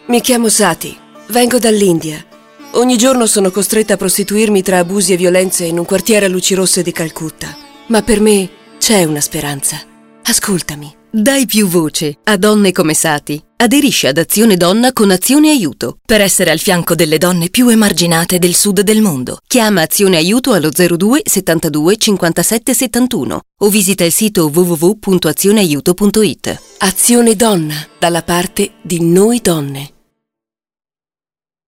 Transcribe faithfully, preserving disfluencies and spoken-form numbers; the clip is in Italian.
Mi chiamo Sati, vengo dall'India. Ogni giorno sono costretta a prostituirmi tra abusi e violenze in un quartiere a luci rosse di Calcutta. Ma per me c'è una speranza. Ascoltami. Dai più voce a donne come Sati. Aderisci ad Azione Donna con Azione Aiuto per essere al fianco delle donne più emarginate del sud del mondo. Chiama Azione Aiuto allo zero due settantadue cinquantasette settantuno o visita il sito w w w punto azione aiuto punto it. Azione Donna, dalla parte di noi donne.